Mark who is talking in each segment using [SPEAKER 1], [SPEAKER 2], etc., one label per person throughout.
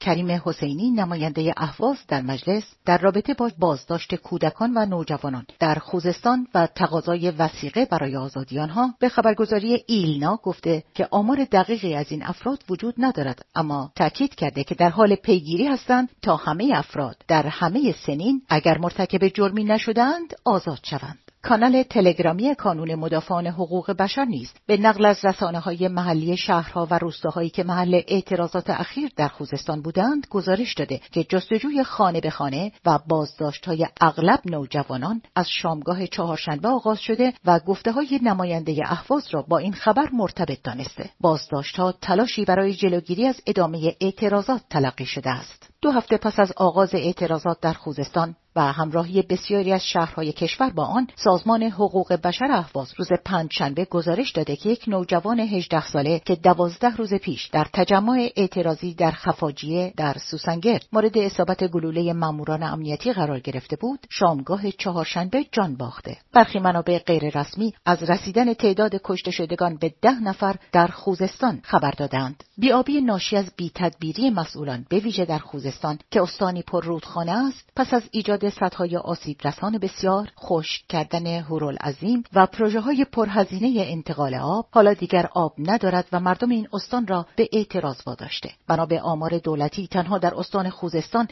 [SPEAKER 1] کریم حسینی نماینده اهواز در مجلس در رابطه با بازداشت کودکان و نوجوانان در خوزستان و تقاضای وثیقه برای آزادی آنها به خبرگزاری ایلنا گفته که آمار دقیقی از این افراد وجود ندارد، اما تاکید کرده که در حال پیگیری هستند تا همه افراد در همه سنین اگر مرتکب جرمی نشدند آزاد شوند. کانال تلگرامی کانون مدافعان حقوق بشر نیز به نقل از رسانه‌های محلی شهرها و روستاهایی که محل اعتراضات اخیر در خوزستان بودند گزارش داده که جستجوی خانه به خانه و بازداشت‌های اغلب نوجوانان از شامگاه چهارشنبه آغاز شده و گفته‌های نماینده اهواز را با این خبر مرتبط دانسته. بازداشت‌ها تلاشی برای جلوگیری از ادامه اعتراضات تلقی شده است. 2 هفته پس از آغاز اعتراضات در خوزستان و همراهی بسیاری از شهرهای کشور با آن، سازمان حقوق بشر اهواز روز پنجشنبه گزارش داده که یک نوجوان 18 ساله که 12 روز پیش در تجمع اعتراضی در خفاجیه در سوسنگرد مورد اصابت گلوله ماموران امنیتی قرار گرفته بود، شامگاه چهارشنبه جان باخته. برخی منابع غیر رسمی از رسیدن تعداد کشته شدگان به 10 نفر در خوزستان خبر دادند. بی‌آبی ناشی از بی‌تدبیری مسئولان به ویژه در خوزستان که استانی پر رودخانه است، پس از ایجاد سدهای آسیب رسان بسیار، خشک کردن هورالعظیم و پروژه‌های پرهزینه انتقال آب، حالا دیگر آب ندارد و مردم این استان را به اعتراض واداشته. بنا به آمار دولتی تنها در استان خوزستان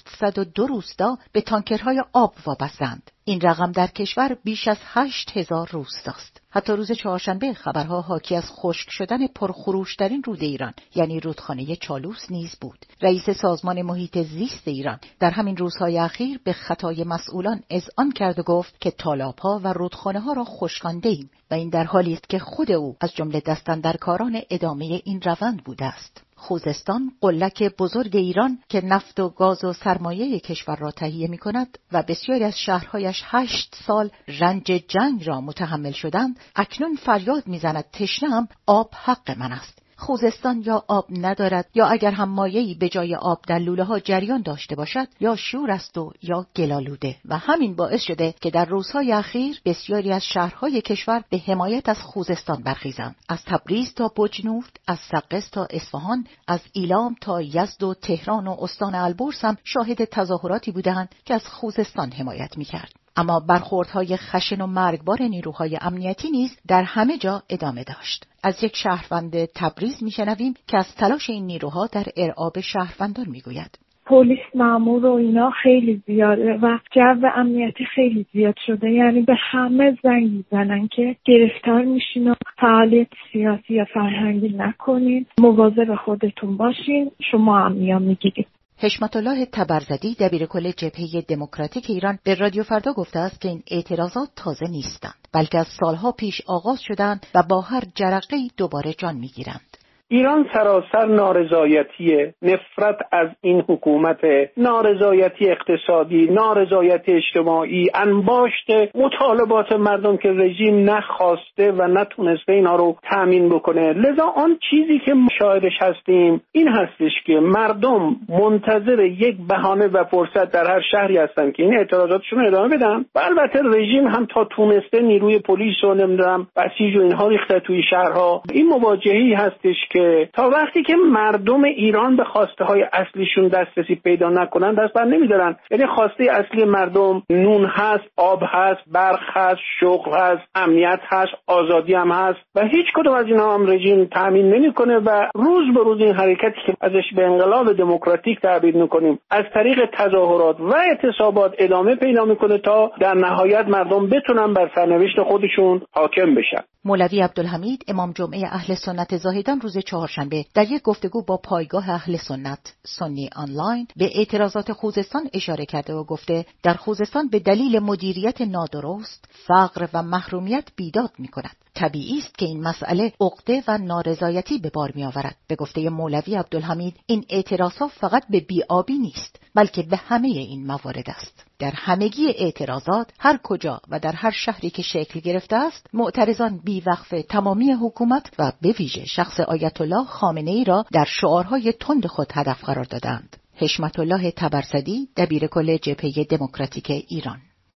[SPEAKER 1] 702 روستا به تانکرهای آب وابسته‌اند. این رقم در کشور بیش از 8000 روستاست. حتی روز چهارشنبه خبرها حاکی از خشک شدن پرخروش‌ترین رود ایران یعنی رودخانه چالوس نیز بود. رئیس سازمان محیط زیست ایران در همین روزهای اخیر به خطای مسئولان اذعان کرد و گفت که تالاب‌ها و رودخانه‌ها را خشکانده‌ایم و این در حالی است که خود او از جمله دستاندرکاران ادامه این روند بوده است. خوزستان قلک بزرگ ایران که نفت و گاز و سرمایه کشور را تهیه می‌کند و بسیاری از شهرهایش 8 سال رنج جنگ را متحمل شدند، اکنون فریاد می‌زند تشنه‌ام، آب حق من است. خوزستان یا آب ندارد یا اگر هم مایه‌ای به جای آب در لوله‌ها جریان داشته باشد یا شور است و یا گلالوده و همین باعث شده که در روزهای اخیر بسیاری از شهرهای کشور به حمایت از خوزستان برخیزند. از تبریز تا بجنورد، از سقز تا اصفهان، از ایلام تا یزد و تهران و استان البرز هم شاهد تظاهراتی بودند که از خوزستان حمایت می‌کرد. اما برخوردهای خشن و مرگبار نیروهای امنیتی نیز در همه جا ادامه داشت. از یک شهروند تبریز میشنویم که از تلاش این نیروها در ارعاب شهروندان میگوید.
[SPEAKER 2] پلیس مامور و اینا خیلی زیاده و جو امنیتی خیلی زیاد شده، یعنی به همه زنگ میزنن که گرفتار میشین و فعالیت سیاسی یا فرهنگی نکنین، مواظب خودتون باشین، شما هم میگیرید.
[SPEAKER 1] حشمت الله تبرزدی دبیرکل جبهه دموکراتیک ایران به رادیو فردا گفته است که این اعتراضات تازه نیستند، بلکه از سالها پیش آغاز شدند و با هر جرقه‌ای دوباره جان میگیرند.
[SPEAKER 3] ایران سراسر نارضایتیه، نفرت از این حکومت، نارضایتی اقتصادی، نارضایتی اجتماعی، انباشت مطالبات مردم که رژیم نخواسته و نتونسته اینا رو تامین بکنه. لذا آن چیزی که شاهدش هستیم این هستش که مردم منتظر یک بهانه و فرصت در هر شهری هستن که این اعتراضاتشون ادامه بدن و البته رژیم هم تا تونسته نیروی پلیس و نمیدونم بسیج و اینها ریخته توی شهرها. این مواجهه‌ای هستش که تا وقتی که مردم ایران به خواسته های اصلیشون دسترسی پیدا نکنن دست بر نمیدارن. یعنی خواسته اصلی مردم نون هست، آب هست، برق هست، شغل هست، امنیت هست، آزادی هم هست و هیچ کدوم از اینا هم رژیم تامین نمیکنه و روز به روز این حرکتی که ازش به انقلاب دموکراتیک تعبیر میکنیم از طریق تظاهرات و اعتصابات ادامه پیدا میکنه تا در نهایت مردم بتونن بر سرنوشت خودشون حاکم بشن.
[SPEAKER 1] مولوی عبدالحمید امام جمعه اهل سنت زاهدان روز چهارشنبه در یک گفتگو با پایگاه اهل سنت سنی آنلاین به اعتراضات خوزستان اشاره کرده و گفته در خوزستان به دلیل مدیریت نادرست، فقر و محرومیت بیداد می‌کند. طبیعی است که این مسئله عقده و نارضایتی به بار می‌آورد. به گفته مولوی عبدالحمید این اعتراضات فقط به بی‌آبی نیست، بلکه به همه این موارد است. در همگی اعتراضات هر کجا و در هر شهری که شکل گرفته است، معترضان بی‌وقف تمامی حکومت و به ویژه شخص آیت الله خامنه‌ای را در شعارهای تند خود هدف قرار دادند. حشمت الله تبرزدی دبیرکل جبهه دموکراتیک ایران.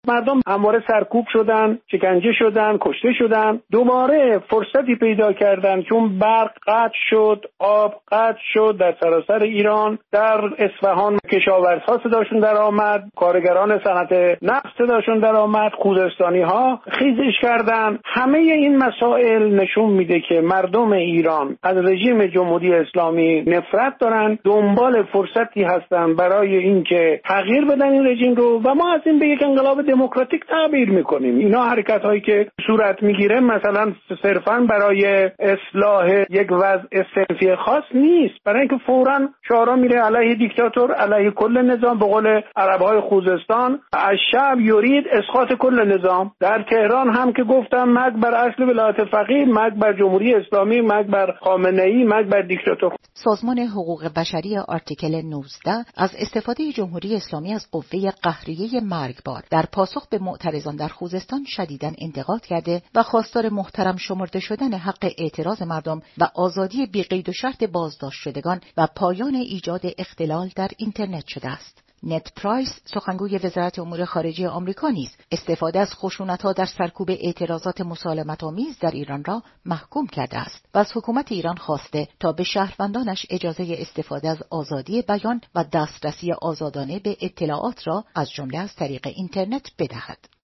[SPEAKER 3] مردم همواره سرکوب شدن، شکنجه شدن، کشته شدن. دوباره فرصتی پیدا کردن چون برق قطع شد، آب قطع شد در سراسر ایران. در اصفهان کشاورزها صداشون در آمد، کارگران صنعت نفت صداشون در آمد، خوزستانی‌ها خیزش کردن. همه این مسائل نشون میده که مردم ایران از رژیم جمهوری اسلامی نفرت دارن، دنبال فرصتی هستن برای اینکه تغییر بدن این رژیم رو و ما از این به یک انقلاب دموکراتیک تعبیر میکنیم. اینا حرکت‌هایی که صورت میگیره مثلا صرفاً برای اصلاح یک وضع صنفی خاص نیست، برای اینکه فوراً شعارا میره علیه دیکتاتور، علیه کل نظام. به قول عرب‌های خوزستان الشعب یرید اسقاط کل نظام. در تهران هم که گفتم مرگ بر اصل ولایت فقیه، مرگ بر جمهوری اسلامی، مرگ بر خامنه‌ای، مرگ بر دیکتاتور.
[SPEAKER 1] سازمان حقوق بشری آرتیکل 19 از استفاده جمهوری اسلامی از قوه قهریه مرگبار در پاسخ به معترضان در خوزستان شدیداً انتقاد کرده و خواستار محترم شمرده شدن حق اعتراض مردم و آزادی بی‌قید و شرط بازداشت شدگان و پایان ایجاد اختلال در اینترنت شده است. نت پرایس، سخنگوی وزارت امور خارجه آمریکا، نیز استفاده از خشونت‌ها در سرکوب اعتراضات مسالمت‌آمیز در ایران را محکوم کرده است و از حکومت ایران خواسته تا به شهروندانش اجازه استفاده از آزادی بیان و دسترسی آزادانه به اطلاعات را از جمله از طریق اینترنت بدهد.